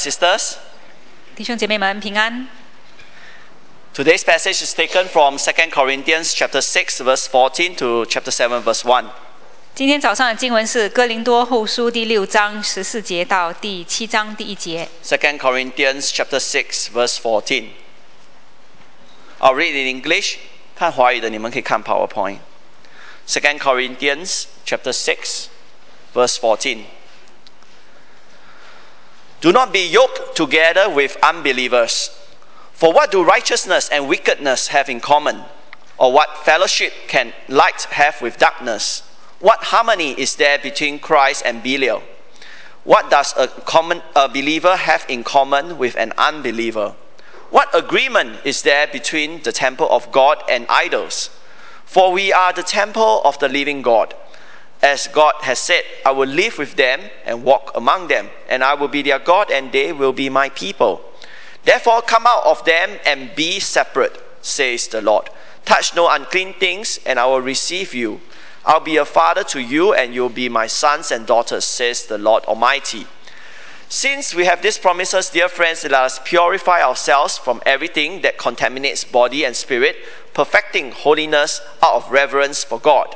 Sisters, 弟兄姐妹们平安。 today's passage is taken from 2 Corinthians chapter 6 verse 14 to chapter 7 verse 1. 今天早上的经文是哥林多后书第6章14节到第7章第1节。 2 Corinthians chapter 6 verse 14. I'll read in English. 看华语的你们可以看 PowerPoint. 2 Corinthians chapter 6 verse 14. Do not be yoked together with unbelievers. For what do righteousness and wickedness have in common? Or what fellowship can light have with darkness? What harmony is there between Christ and Belial? What does a believer have in common with an unbeliever? What agreement is there between the temple of God and idols? For we are the temple of the living God. As God has said, I will live with them and walk among them, and I will be their God, and they will be my people. Therefore come out of them and be separate, says the Lord. Touch no unclean things, and I will receive you. I'll be a father to you, and you'll be my sons and daughters, says the Lord Almighty. Since we have these promises, dear friends, let us purify ourselves from everything that contaminates body and spirit, perfecting holiness out of reverence for God.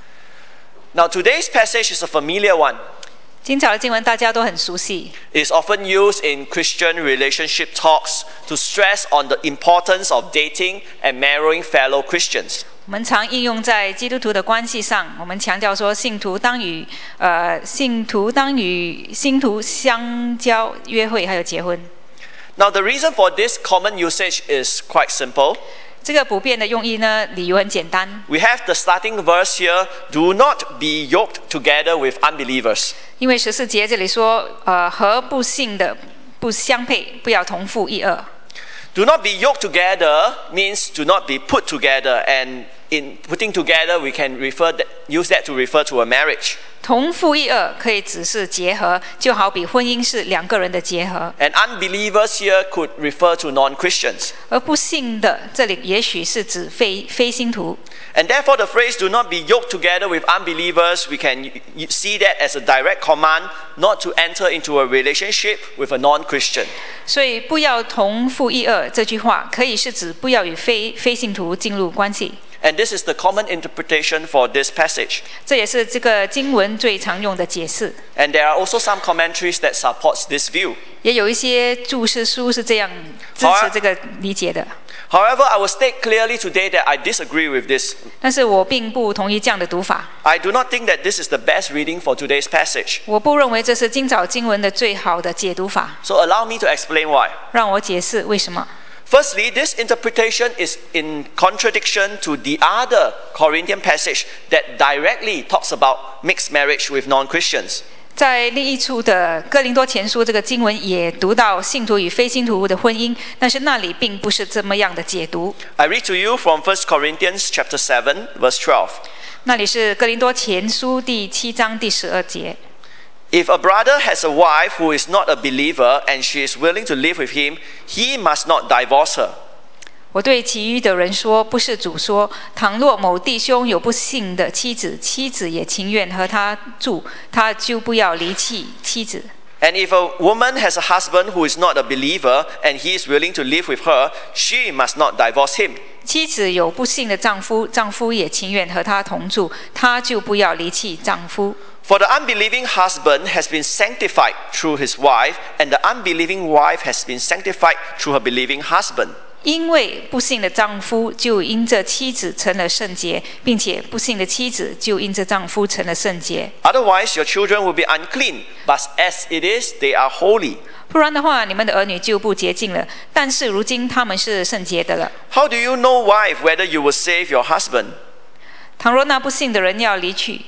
Now today's passage is a familiar one. 今早的经文大家都很熟悉， It's often used in Christian relationship talks to stress on the importance of dating and marrying fellow Christians. 我们常应用在基督徒的关系上。我们强调说，信徒当与信徒相交、约会还有结婚。 Now the reason for this common usage is quite simple. 这个普遍的用意呢，理由很简单， We have the starting verse here, do not be yoked together with unbelievers. 因为14节这里说，和不信的不相配，不要同父异母。 Do not be yoked together means do not be put together, and in putting together we can use that to refer to a marriage. 同父异母可以只是结合，就好比婚姻是两个人的结合。 And unbelievers here could refer to non-Christians. 而不信的，这里也许是指非信徒。 And therefore the phrase do not be yoked together with unbelievers, we can see that as a direct command not to enter into a relationship with a non-Christian. 所以不要同父异母这句话，可以是指不要与非信徒进入关系。 And this is the common interpretation for this passage. 这也是这个经文最常用的解释。 And there are also some commentaries that supports this view. 也有一些注释书是这样支持这个理解的。 However, I will state clearly today that I disagree with this. 但是我并不同意这样的读法。 I do not think that this is the best reading for today's passage. 我不认为这是今早经文的最好的解读法。 So allow me to explain why. 让我解释为什么。 Firstly, this interpretation is in contradiction to the other Corinthian passage that directly talks about mixed marriage with non-Christians. 在另一处的哥林多前书这个经文也读到信徒与非信徒的婚姻，但是那里并不是这么样的解读。 I read to you from 1 Corinthians chapter 7, verse 12. 那里是哥林多前书第7章第12节。 If a brother has a wife who is not a believer and she is willing to live with him, he must not divorce her. 我对其余的人说，不是主说，倘若某弟兄有不信的妻子，妻子也情愿和他住，他就不要离弃妻子。 And if a woman has a husband who is not a believer and he is willing to live with her, she must not divorce him. 妻子有不信的丈夫，丈夫也情愿和他同住，他就不要离弃丈夫。 For the unbelieving husband has been sanctified through his wife, and the unbelieving wife has been sanctified through her believing husband. 因为不信的丈夫就因着妻子成了圣洁，并且不信的妻子就因着丈夫成了圣洁。 Otherwise, your children will be unclean, but as it is, they are holy. 不然的话，你们的儿女就不洁净了。但是如今他们是圣洁的了。 How do you know, wife, whether you will save your husband? 倘若那不信的人要离去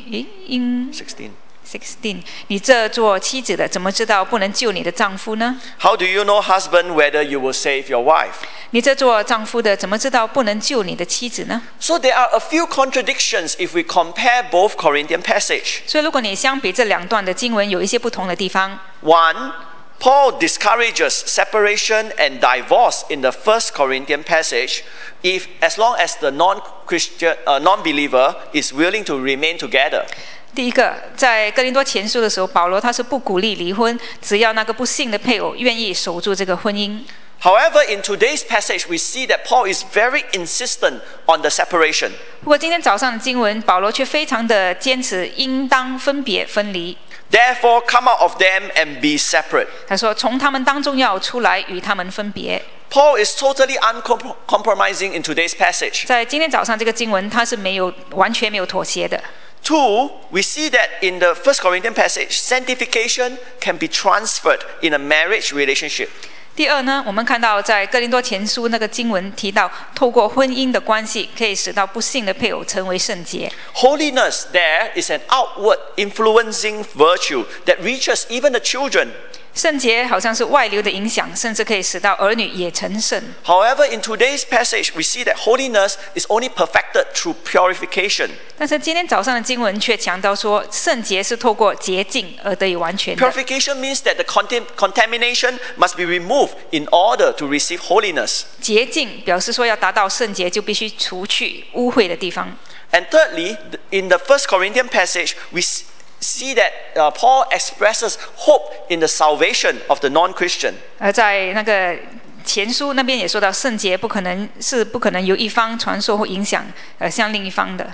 16，你这做妻子的怎么知道不能救你的丈夫呢？ How do you know, husband, whether you will save your wife? 你这做丈夫的怎么知道不能救你的妻子呢？ So there are a few contradictions if we compare both Corinthian passage. 所以如果你相比这两段的经文，有一些不同的地方。 One, Paul discourages separation and divorce in the 1 Corinthian passage as long as the non-believer is willing to remain together. 第一个，在哥林多前书的时候，保罗他是不鼓励离婚，只要那个不幸的配偶愿意守住这个婚姻。 However, in today's passage, we see that Paul is very insistent on the separation. 不过今天早上的经文，保罗却非常的坚持，应当分别分离。 Therefore, come out of them and be separate. 他说，从他们当中要出来，与他们分别。 Paul is totally uncompromising in today's passage. 在今天早上这个经文，他是完全没有妥协的。 Two, we see that in the 1 Corinthians passage, sanctification can be transferred in a marriage relationship. 第二呢，我们看到在哥林多前书那个经文提到，透过婚姻的关系，可以使到不幸的配偶成为圣洁。 Holiness there is an outward influencing virtue that reaches even the children. 圣洁好像是外流的影响，甚至可以使到儿女也成圣。 However, in today's passage, we see that holiness is only perfected through purification. 但是今天早上的经文却强调说，圣洁是透过洁净而得以完全的。 Purification means that the contamination must be removed in order to receive holiness. 洁净表示说要达到圣洁，就必须除去污秽的地方。 And thirdly, in the 1 Corinthians passage, we see that Paul expresses hope in the salvation of the non-Christian. 而在那个前书那边也说到，圣洁不可能由一方传授或影响向另一方的。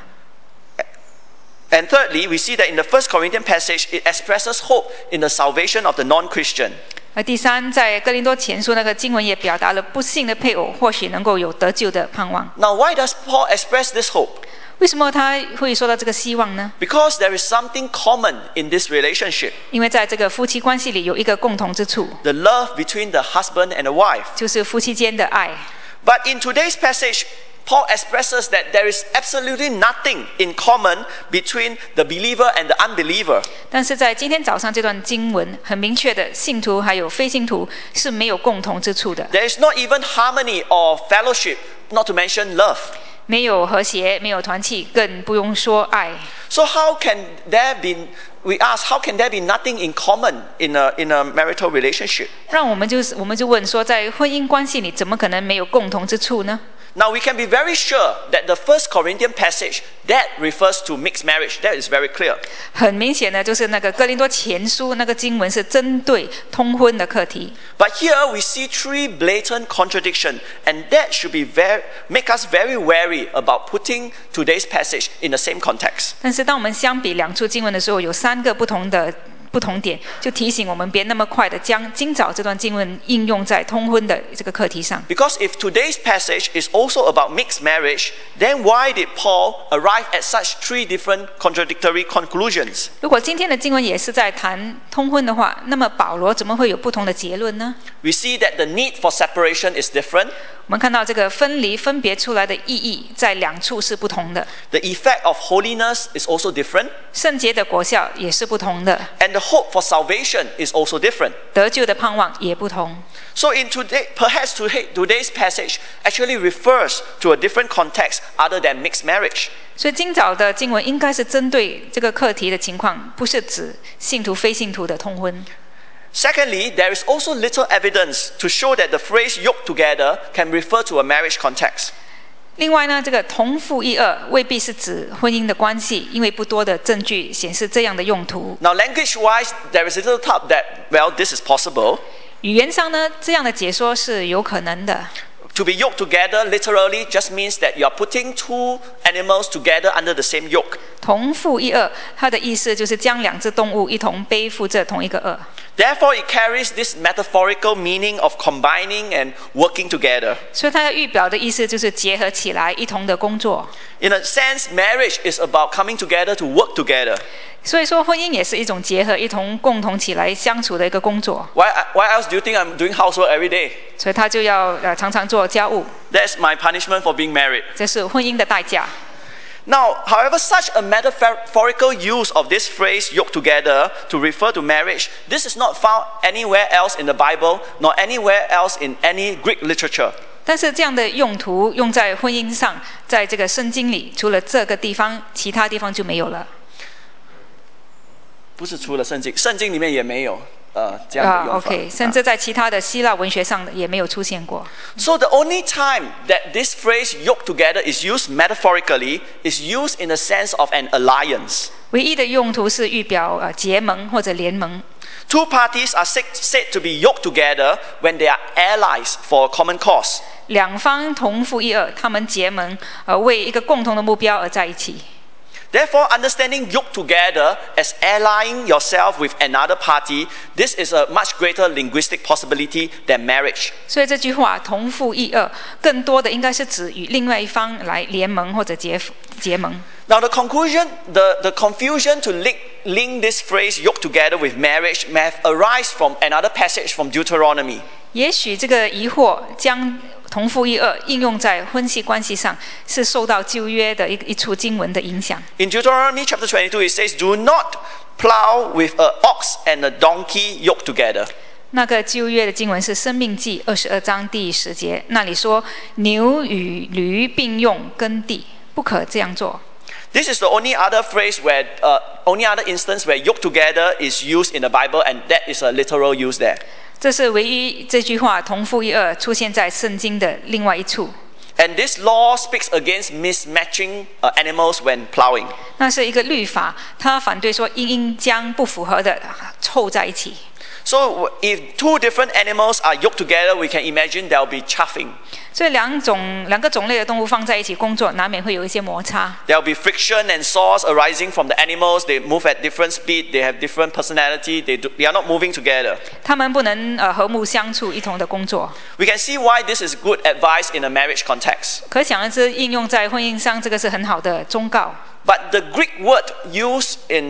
And thirdly, we see that in the 1 Corinthians passage, it expresses hope in the salvation of the non-Christian. 而第三，在哥林多前书那个经文也表达了不幸的配偶或许能够有得救的盼望。 Now, why does Paul express this hope? 为什么他会说到这个希望呢？ Because there is something common in this relationship. 因为在这个夫妻关系里有一个共同之处， The love between the husband and the wife. 就是夫妻间的爱。 But in today's passage, Paul expresses that there is absolutely nothing in common between the believer and the unbeliever. 但是在今天早上这段经文很明确的，信徒还有非信徒是没有共同之处的， There is not even harmony or fellowship, not to mention love. 没有和谐，没有团契，更不用说爱。 So how can there be, we ask, how can there be nothing in common in a marital relationship? 让我们就问说，在婚姻关系里，怎么可能没有共同之处呢？ Now we can be very sure that the 1 Corinthians passage that refers to mixed marriage, that is very clear. 很明显的就是那个哥林多前书那个经文是针对通婚的课题。 But here we see three blatant contradictions, and that should make us very wary about putting today's passage in the same context. 但是当我们相比两处经文的时候，有三个不同点，就提醒我们别那么快的将今早这段经文应用在通婚的这个课题上。 Because if today's passage is also about mixed marriage, then why did Paul arrive at such three different contradictory conclusions? 如果今天的经文也是在谈通婚的话，那么保罗怎么会有不同的结论呢？ We see that the need for separation is different. 我们看到这个分离分别出来的意义在两处是不同的， The effect of holiness is also different. 圣洁的果效也是不同的， And the hope for salvation is also different. 得救的盼望也不同。 So perhaps today's passage actually refers to a different context other than mixed marriage. 所以今早的经文应该是针对这个课题的情况，不是指信徒非信徒的通婚。 Secondly, there is also little evidence to show that the phrase yoked together can refer to a marriage context. 另外呢，这个同父异母未必是指婚姻的关系，因为不多的证据显示这样的用途。 Now, language-wise, there is little doubt that, well, this is possible. 语言上呢，这样的解说是有可能的。 To be yoked together literally just means that you are putting two animals together under the same yoke. 同父异母，它的意思就是将两只动物一同背负着同一个轭。 Therefore, it carries this metaphorical meaning of combining and working together. 所以它要预表的意思就是结合起来，一同的工作。 In a sense, marriage is about coming together to work together. 所以说，婚姻也是一种结合，一同共同起来相处的一个工作。 Why else do you think I'm doing housework every day? 所以他就要常常做家务， That's my punishment for being married. 这是婚姻的代价。 Now, however, such a metaphorical use of this phrase yoked together to refer to marriage, this is not found anywhere else in the Bible, nor anywhere else in any Greek literature. 但是这样的用途用在婚姻上，在这个圣经里，除了这个地方，其他地方就没有了。 不是除了圣经，圣经里面也没有。 这样的用法。 OK， 甚至在其他的希腊文学上也没有出现过。 So the only time that this phrase "yoke together" is used metaphorically is used in the sense of an alliance. 唯一的用途是预表结盟或者联盟。 Two parties are said to be yoked together when they are allies for a common cause. 两方同父异母，他们结盟，为一个共同的目标而在一起。 Therefore, understanding yoked together as allying yourself with another party, this is a much greater linguistic possibility than marriage. 所以这句话同父异母，更多的应该是指与另外一方来联盟或者结盟。 Now, the confusion to link this phrase "yoked together" with marriage may have arisen from another passage from Deuteronomy. 也许这个疑惑将同父异母应用在婚契关系上，是受到旧约的一处经文的影响。 In Deuteronomy chapter 22, it says, "Do not plow with an ox and a donkey yoked together." 那个旧约的经文是《申命记》22章第10节，那里说牛与驴并用耕地，不可这样做。 This is the only other instance where "yoked together" is used in the Bible, and that is a literal use there. 这是唯一这句话同父异母出现在圣经的另外一处。 And this law speaks against mismatching animals when plowing. 那是一个律法，它反对说应将不符合的凑在一起。 So if two different animals are yoked together, we can imagine there will be chaffing. 所以两个种类的动物放在一起工作，难免会有一些摩擦。 There will be friction and saws arising from the animals. They move at different speed. They have different personality. They are not moving together. 他们不能和睦相处，一同的工作。 We can see why this is good advice in a marriage context. 可想而知，应用在婚姻上，这个是很好的忠告。 But the Greek word used in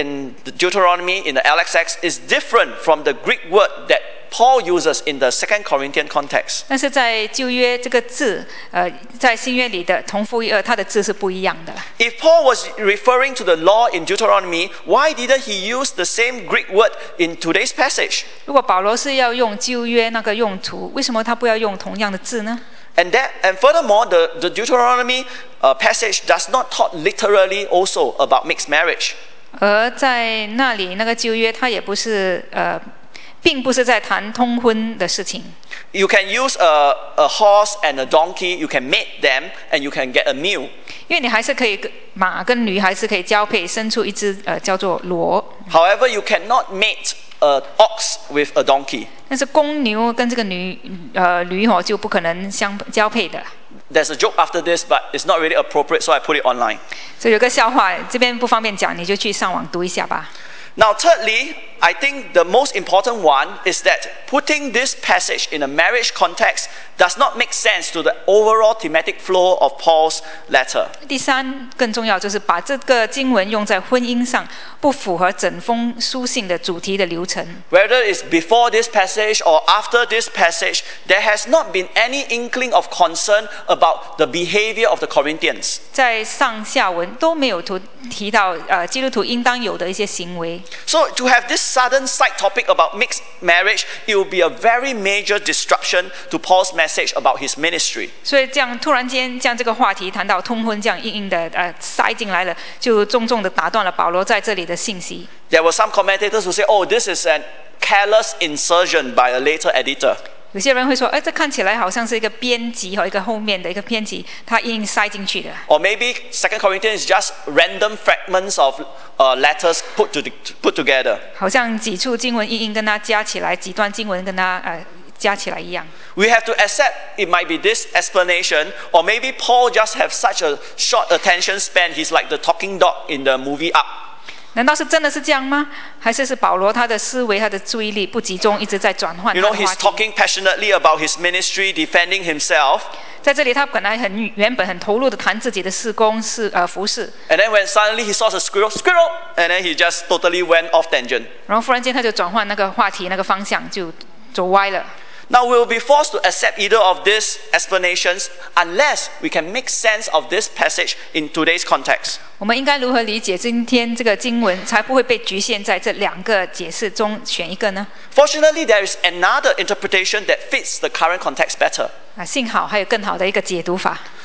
Deuteronomy in the LXX is different from the Greek word that Paul uses in the 2 Corinthian context. 但是在旧约这个字，在新约里的同父异母，它的字是不一样的。 If Paul was referring to the law in Deuteronomy, why didn't he use the same Greek word in today's passage? 如果保罗是要用旧约那个用途，为什么他不要用同样的字呢？ And furthermore, the Deuteronomy passage does not talk literally also about mixed marriage. 而在那里，那个旧约它也不是并不是在谈通婚的事情。 You can use a horse and a donkey. You can mate them, and you can get a mule. 因为你还是可以马跟驴还是可以交配，生出一只叫做骡。 However, you cannot mate an ox with a donkey. 但是公牛跟这个驴就不可能交配的。 There's a joke after this, but it's not really appropriate, so I put it online. 所以有个笑话，这边不方便讲，你就去上网读一下吧。 Now, thirdly, I think the most important one is that putting this passage in a marriage context does not make sense to the overall thematic flow of Paul's letter. 第三，更重要就是把这个经文用在婚姻上，不符合整封书信的主题的流程。 Whether it's before this passage or after this passage, there has not been any inkling of concern about the behavior of the Corinthians. 在上下文都没有提到基督徒应当有的一些行为。 So to have this sudden side topic about mixed marriage, it will be a very major disruption to Paul's message about his ministry. 所以这样突然间将这个话题谈到通婚，这样硬硬的塞进来了，就重重的打断了保罗在这里的信息。 There were some commentators who say, "Oh, this is an careless insertion by a later editor." 有些人会说，这看起来好像是一个编辑和一个后面的一个编辑，他硬塞进去的。 Or maybe 2 Corinthians is just random fragments of letters put together. 好像几处经文硬跟它加起来，几段经文跟它加起来一样。 We have to accept it might be this explanation, or maybe Paul just have such a short attention span. He's like the talking dog in the movie Up. 难道是真的是这样吗？还是保罗他的思维、他的注意力不集中，一直在转换他 You 的 know, 话 he's 题？ talking passionately about his ministry, defending himself. 在这里，他本来原本很投入的谈自己的事工服事， And then when suddenly he saw a squirrel, and then he just totally went off tangent. 然后忽然间他就转换那个话题、那个方向，就走歪了。 Now we will be forced to accept either of these explanations unless we can make sense of this passage in today's context. 我们应该如何理解今天这个经文，才不会被局限在这两个解释中选一个呢？ Fortunately, there is another interpretation that fits the current context better. 幸好还有更好的一个解读法。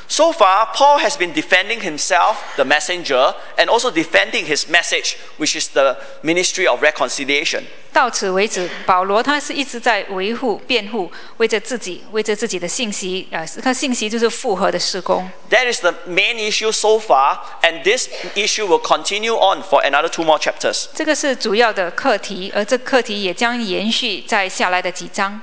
So far, Paul has been defending himself, the messenger, and also defending his message, which is the ministry of reconciliation. 到此为止，保罗他是一直在维护、辩护，为着自己的信息，他信息就是复合的事工。 That is the main issue so far, and this issue will continue on for another 2 more chapters. 这个是主要的课题，而这课题也将延续在下来的几章。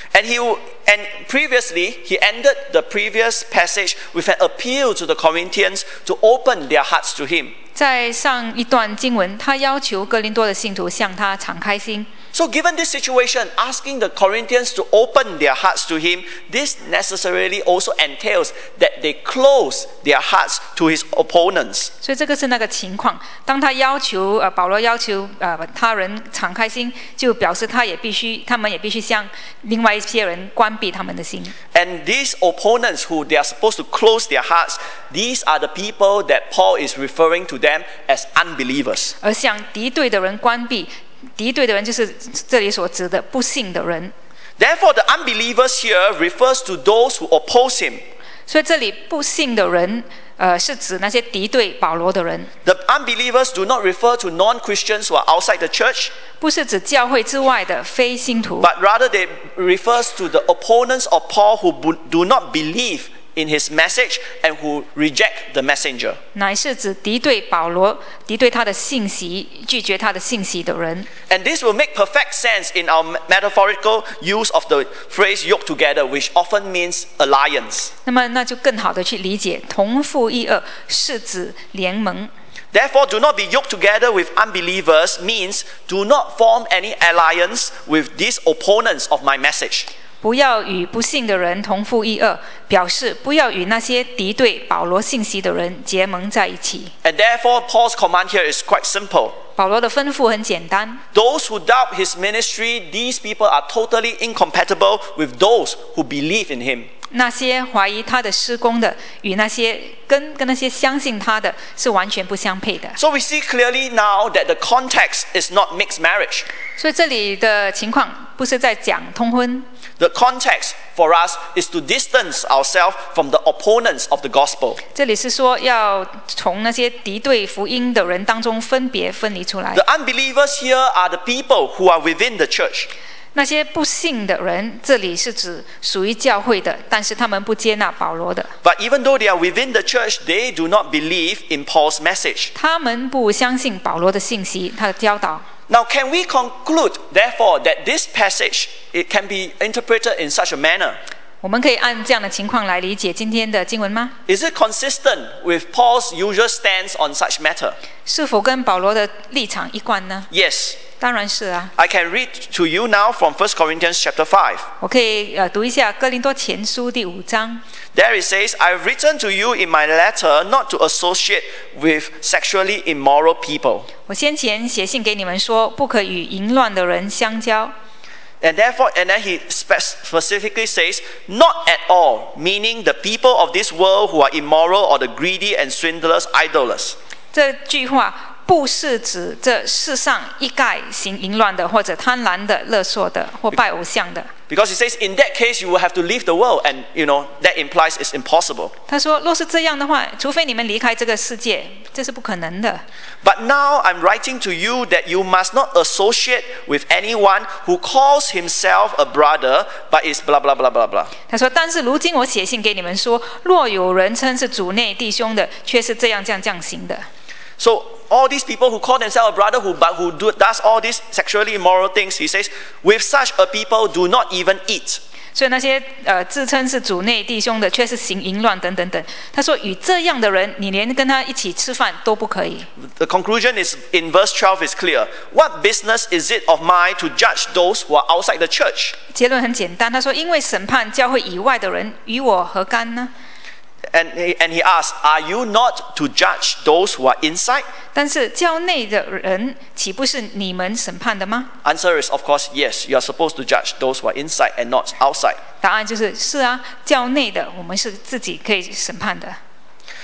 And previously, he ended the previous passage with an appeal to the Corinthians to open their hearts to him. 在上一段经文，他要求哥林多的信徒向他敞开心。 So given this situation, asking the Corinthians to open their hearts to him, this necessarily also entails that they close their hearts to his opponents. 所以这个是那个情况。当他保罗要求他人敞开心，就表示他们也必须向另外一些人关闭他们的心。 And these opponents who they are supposed to close their hearts, these are the people that Paul is referring to them as unbelievers. 而向敌对的人关闭。敌对的人就是这里所指的不信的人。 Therefore, the unbelievers here refers to those who oppose him. 所以这里不信的人，是指那些敌对保罗的人。 The unbelievers do not refer to non-Christians who are outside the church, 不是指教会之外的非信徒， but rather they refers to the opponents of Paul who do not believe in his message and who reject the messenger. 乃是指敌对保罗、敌对他的信息、拒绝他的信息的人。 And this will make perfect sense in our metaphorical use of the phrase "yoke together," which often means alliance. 那就更好的去理解同父异母是指联盟。 Therefore, do not be yoked together with unbelievers means do not form any alliance with these opponents of my message. 不要与不信的人同父异母，表示不要与那些敌对保罗信息的人结盟在一起。 And therefore, Paul's command here is quite simple. 保罗的吩咐很简单， Those who doubt his ministry, these people are totally incompatible with those who believe in him. 那些怀疑他的施工的，与那些跟那些相信他的，是完全不相配的。 So we see clearly now that the context is not mixed marriage. 所以这里的情况不是在讲通婚。 The context for us is to distance ourselves from the opponents of the gospel. 这里是说要从那些敌对福音的人当中分离出来。 The unbelievers here are the people who are within the church. 那些不信的人，这里是指属于教会的，但是他们不接纳保罗的。 But even though they are within the church, they do not believe in Paul's message. 他们不相信保罗的信息，他的教导。 Now, can we conclude, therefore, that this passage it can be interpreted in such a manner? 我们可以按这样的情况来理解今天的经文吗？ Is it consistent with Paul's usual stance on such matter? 是否跟保罗的立场一贯呢？ Yes. 当然是啊。 I can read to you now from 1 Corinthians chapter 5. 我可以读一下哥林多前书第5章。 There it says, I have written to you in my letter not to associate with sexually immoral people. 我先前写信给你们说，不可与淫乱的人相交。 And then he specifically says, not at all, meaning the people of this world who are immoral or the greedy and swindlers, idolaters. 这句话不是指这世上一概行淫乱的，或者贪婪的、勒索的，或拜偶像的。 Because he says, in that case, you will have to leave the world. And, that implies it's impossible. 他说，若是这样的话，除非你们离开这个世界，这是不可能的。 But now I'm writing to you that you must not associate with anyone who calls himself a brother, but is blah, blah, blah, blah, blah. 他说，但是如今我写信给你们说，若有人称是主内弟兄的，却是这样行的。 So all these people who call themselves a brother who does all these sexually immoral things, he says, with such a people do not even eat. 所以那些自称是主内弟兄的，却是行淫乱等等等。他说，与这样的人，你连跟他一起吃饭都不可以。 The conclusion is in verse 12 is clear. What business is it of mine to judge those who are outside the church? 结论很简单，他说，因为审判教会以外的人，与我何干呢？ And he asks, are you not to judge those who are inside? 但是教内的人岂不是你们审判的吗？ Answer is, of course, yes. You are supposed to judge those who are inside and not outside. 答案就是是啊，教内的我们是自己可以审判的。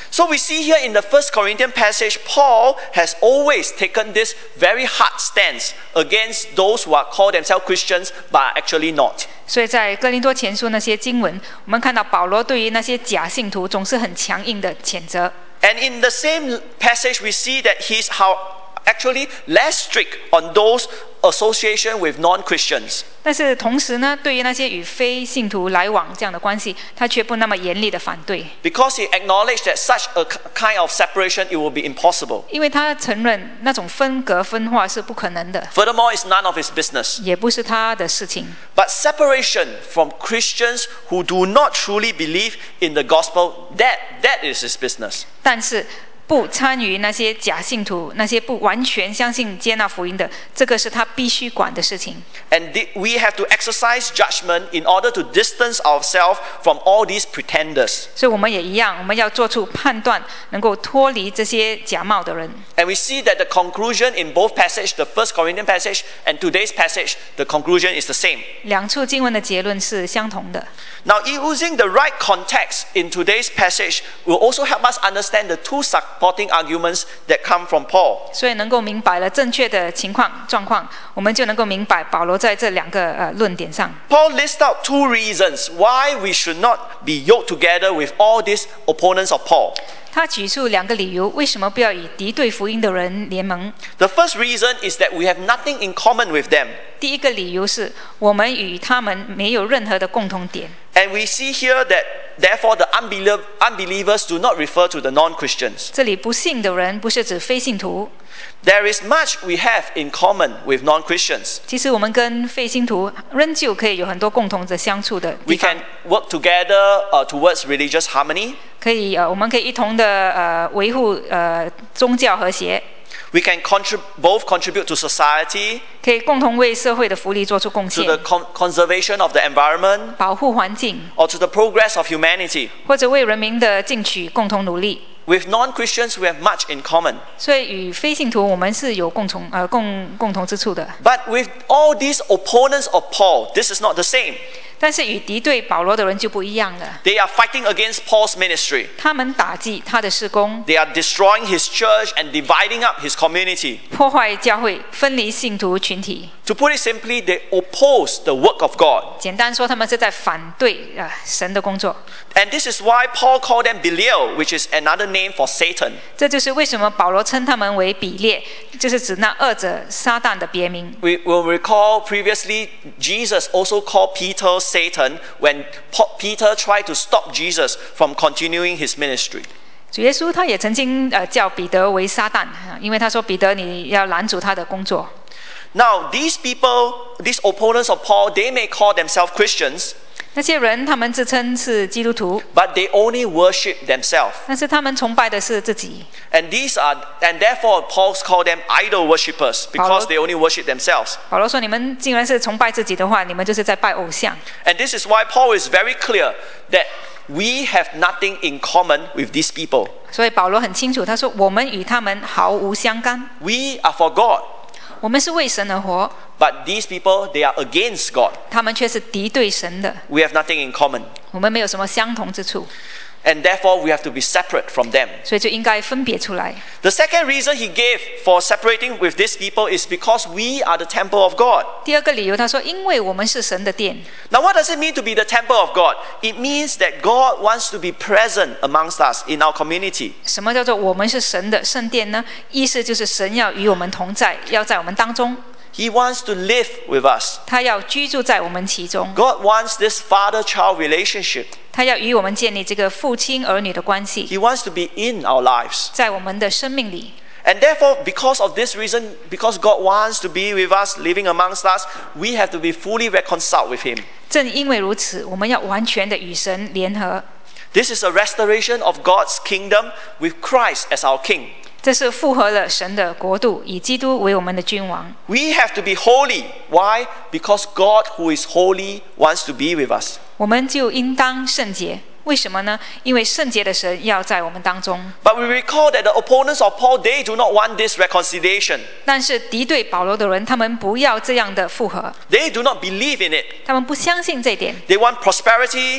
So we see here in the 1 Corinthians passage, Paul has always taken this very hard stance against those who are called themselves Christians but are actually not. 所以在哥林多前书那些经文，我们看到保罗对于那些假信徒总是很强硬的谴责。 And in the same passage, we see that he's actually less strict on those association with non-Christians. 但是同时呢，对于那些与非信徒来往这样的关系，他却不那么严厉的反对。 Because he acknowledged that such a kind of separation, it will be impossible. 因为他承认那种分隔分化是不可能的， Furthermore, it's none of his business. 也不是他的事情。 But separation from Christians who do not truly believe in the gospel, that is his business. 但是不参与那些假信徒，那些不完全相信接纳福音的，这个是他必须管的事情。 And we have to exercise judgment in order to distance ourselves from all these pretenders. 所以我们也一样，我们要做出判断，能够脱离这些假冒的人。 And we see that the conclusion in both passages, the 1 Corinthians passage and today's passage, the conclusion is the same. 两处经文的结论是相同的。 Now, using the right context in today's passage will also help us understand the two supporting arguments that come from Paul. 所以能够明白了正确的状况，我们就能够明白保罗在这两个论点上。 Paul lists out two reasons why we should not be yoked together with all these opponents of Paul. 他举出两个理由，为什么不要与敌对福音的人联盟？ The first reason is that we have nothing in common with them. 第一个理由是我们与他们没有任何的共同点。 And we see here that therefore the unbelievers do not refer to the non-Christians. 这里不信的人不是指非信徒， There is much we have in common with non-Christians. 其实我们跟非信徒仍旧可以有很多共同的相处的 We 地方 can。work together towards religious harmony. 我们可以一同的维护宗教和谐， We can both contribute to society, 可以共同为社会的福利做出贡 to 献， the conservation of the environment, 保护环境， or to the progress of humanity. 或者为人民的进取共同努力。 With non-Christians, we have much in common. 所以与非信徒我们是有共同之处的， But with all these opponents of Paul, this is not the same. 但是与敌对保罗的人就不一样了。 They are fighting against Paul's ministry. 他们打击他的事工， They are destroying his church and dividing up his community. 破坏教会，分离信徒群体。 To put it simply, they oppose the work of God. 简单说，他们是在反对神的工作。 And this is why Paul called them Belial, which is another name for Satan. 这就是为什么保罗称他们为比列，就是指那二者撒旦的别名。 We will recall previously, Jesus also called Peter Satan when Peter tried to stop Jesus from continuing his ministry. 主耶稣他也曾经叫彼得为撒旦，因为他说彼得你要拦阻他的工作。 Now, these people, these opponents of Paul, they may call themselves Christians, 那些人他们自称是基督徒， but they only worship themselves. 但是他们崇拜的是自己。 And therefore Paul called them idol worshippers because they only worship themselves. 保罗说：“你们既然是崇拜自己的话，你们就是在拜偶像。 And this is why Paul is very clear that we have nothing in common with these people. ” 所以保罗很清楚，他说：“我们与他们毫无相干， We are for God, 我们是为神而活， but these people, they are against God. 他们却是敌对神的。 We have nothing in common. 我们没有什么相同之处， And therefore we have to be separate from them. 所以就应该分别出来。 The second reason he gave for separating with these people is because we are the temple of God. 第二个理由，他说：“因为我们是神的殿。 Now, what does it mean to be the temple of God? It means that God wants to be present amongst us in our community. ” 什么叫做我们是神的圣殿呢？意思就是神要与我们同在，要在我们当中， He wants to live with us. 他要居住在我们其中， God wants this father-child relationship. 他要与我们建立这个父亲儿女的关系， He wants to be in our lives. 在我们的生命里。 And therefore, because of this reason, because God wants to be with us, living amongst us, we have to be fully reconciled with Him. 正因为如此，我们要完全的与神联合。 This is a restoration of God's kingdom with Christ as our King. 这是复合了神的国度，以基督为我们的君王。 We have to be holy. Why? Because God, who is holy, wants to be with us. 我们就应当圣洁。为什么呢？因为圣洁的神要在我们当中。 But we recall that the opponents of Paul, they do not want this reconciliation. 但是敌对保罗的人，他们不要这样的复合， They do not believe in it. 他们不相信这点， They want prosperity.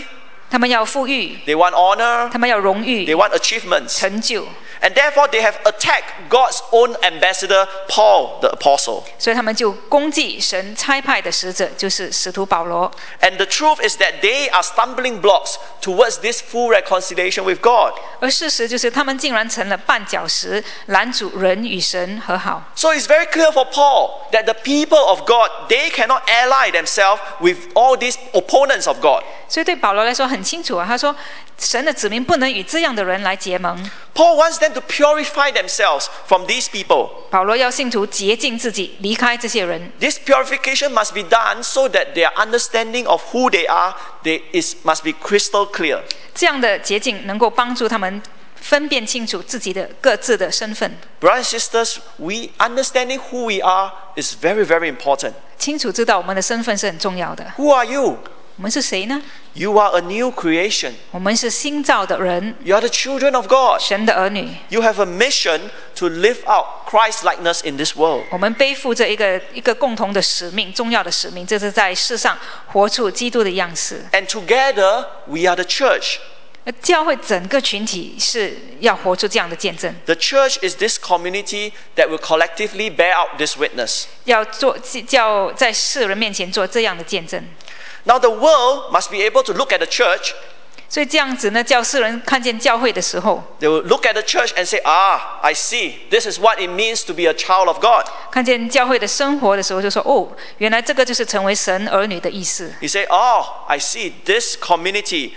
他们要富裕， they want honor, 他们要荣 they 誉、 want achievements. 成就， And therefore, they have attacked God's own ambassador, Paul the apostle. 所以他们就攻击神差派的使者，就是使徒保罗。 And the truth is that they are stumbling blocks towards this full reconciliation with God. 而事实就是，他们竟然成了绊脚石，拦阻人与神和好。 So it's very clear for Paul that the people of God, they cannot ally themselves with all these opponents of God. 所以对保罗来说很清楚啊，他说神的子民不能与这样的人来结盟。 Paul wants them to purify themselves from these people. 保罗要信徒洁净自己，离开这些人。 This purification must be done so that their understanding of who they are must be crystal clear. 这样的洁净能够帮助他们分辨清楚自己的各自的身份。 Brothers and sisters, understanding who we are is very, very important. 清楚知道我们的身份是很重要的。 Who are you? 我们是谁呢？ You are a new creation. 我们是新造的人， You are the children of God. 神的儿女。 You have a mission to live out Christ-likeness in this world. 我们背负着一个共同的使命，重要的使命，这是在世上活出基督的样式。 And together, we are the church. 而教会整个群体是要活出这样的见证， The church is this community that will collectively bear out this witness. 要在世人面前做这样的见证。 Now, the world must be able to look at the church. 所以这样子呢，叫世人看见教会的时候， They will look at the church and say, I see. This is what it means to be a child of God. 看见教会的生活的时候，就说：“哦，原来这个就是成为神儿女的意思。 You say, I see. This community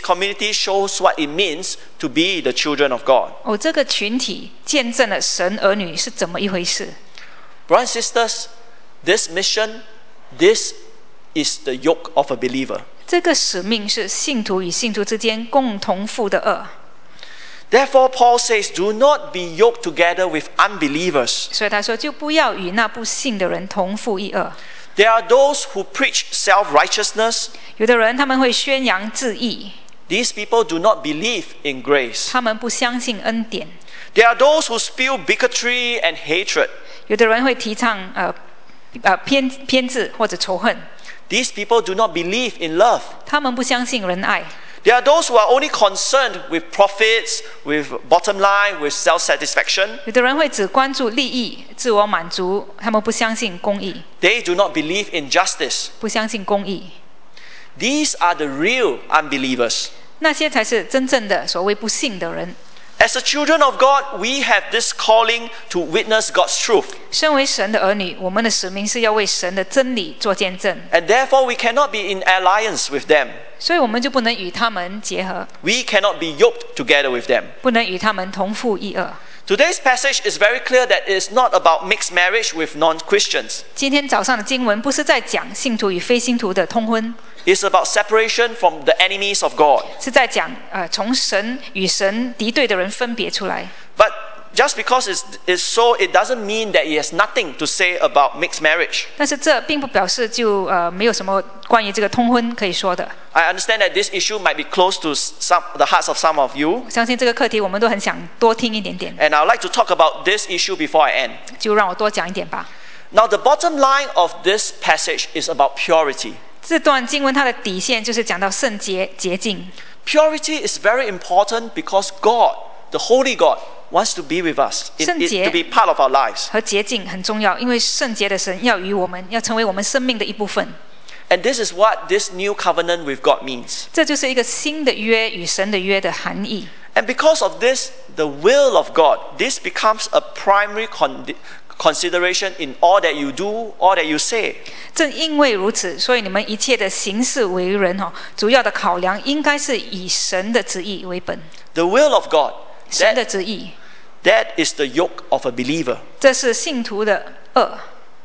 shows what it means to be the children of God. 哦，这个群体见证了神儿女是怎么一回事。 Brothers and sisters, this mission, this is the yoke of a believer. 这个使命是信徒与信徒之间共同负的恶。 Therefore, Paul says, do not be yoked together with unbelievers. 所以他说，就不要与那不信的人同负一恶。 There are those who preach self-righteousness. 有的人他们会宣扬自义， These people do not believe in grace. 他们不相信恩典。 There are those who spew bigotry and hatred. 有的人会提倡偏执或者仇恨， These people do not believe in love. 他们不相信仁爱。 There are those who are only concerned with profits, with bottom line, with self-satisfaction. 有的人会只关注利益、自我满足，他们不相信公义， They do not believe in justice. 不相信公义。 These are the real unbelievers. 那些才是真正的所谓不信的人。 As the children of God, we have this calling to witness God's truth. 身为神的儿女，我们的使命是要为神的真理做见证， And therefore, we cannot be in alliance with them. 所以我们就不能与他们结合， We cannot be yoked together with them. 不能与他们同负一恶。 Today's passage is very clear that it is not about mixed marriage with non-Christians. 今天早上的经文不是在讲信徒与非信徒的通婚， It's about separation from the enemies of God. 是在讲从神与神敌对的人分别出来。 But just because it's so, it doesn't mean that he has nothing to say about mixed marriage. 但是这并不表示就没有什么关于这个通婚可以说的。 I understand that this issue might be close to the hearts of some of you. 相信这个课题我们都很想多听一点点， And I'd like to talk about this issue before I end. 就让我多讲一点吧。 Now, the bottom line of this passage is about purity. 这段经文它的底线就是讲到圣洁洁净。 Purity is very important because God, the Holy God, wants to be with us, to be part of our lives. 和洁净很重要，因为圣洁的神要与我们，要成为我们生命的一部分。 And this is what this new covenant with God means. 这就是一个新的约与神的约的含义。 And because of this, the will of God, this becomes a primary consideration in all that you do, all that you say. 正因为如此，所以你们一切的行事为人主要的考量应该是以神的旨意为本。 The will of God, 神的旨意， that is the yoke of a believer. 这是信徒的恶。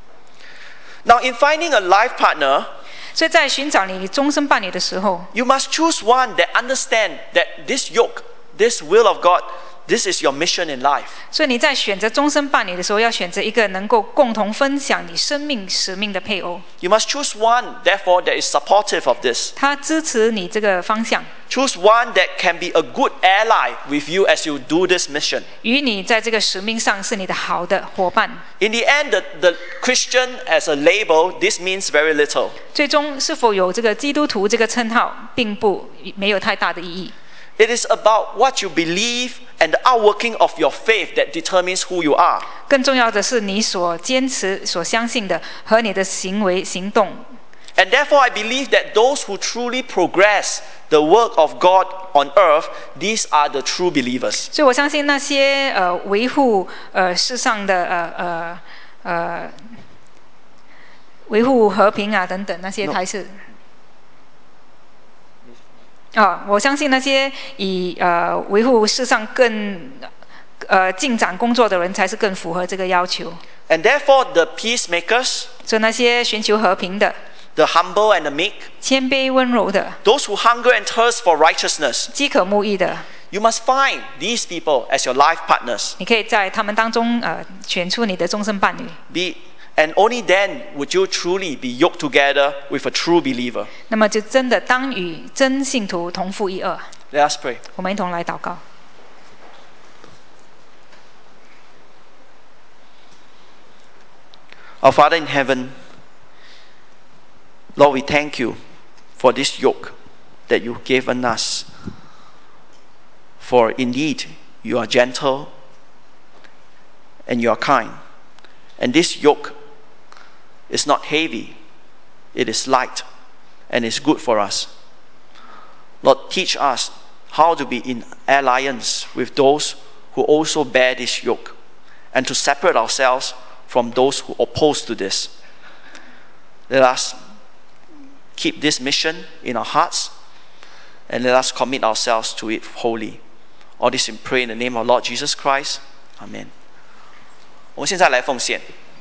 Now, in finding a life partner, 所以在寻找你终身伴侣的时候， you must choose one that understands that this yoke, this will of God, This is your mission in life. 所以你在选择终身伴侣的时候，要选择一个能够共同分享你生命使命的配偶。 You must choose one, therefore, that is supportive of this. 他支持你这个方向， Choose one that can be a good ally with you as you do this mission. 与你在这个使命上是你的好的伙伴。 In the end, the Christian as a label, this means very little. 最终是否有这个基督徒这个称号，并没有太大的意义。 It is about what you believe and the outworking of your faith that determines who you are. 更重要的是你所坚持、所相信的和你的行为行动。 And therefore, I believe that those who truly progress the work of God on earth, these are the true believers. 所以我相信那些维护世上的维护和平啊等等那些才是。我相信那些以维护世上更进展工作的人才是更符合这个要求。 And therefore, the peacemakers, 所以那些寻求和平的、 the humble and the meek, 谦卑温柔的、 those who hunger and thirst for righteousness, 饥渴慕义的， you must find these people as your life partners. 你可以在他们当中选出你的终身伴侣。 And only then would you truly be yoked together with a true believer. 那么就真的当与真信徒同负一轭。 Let us pray. 我们一同来祷告。 Our Father in heaven, Lord, we thank you for this yoke that you've given us. For indeed, you are gentle and you are kind. And this yoke is not heavy, it is light and is good for us. Lord, teach us how to be in alliance with those who also bear this yoke and to separate ourselves from those who oppose to this. Let us keep this mission in our hearts and let us commit ourselves to it wholly. All this we pray in the name of Lord Jesus Christ. Amen. 我们现在来奉献。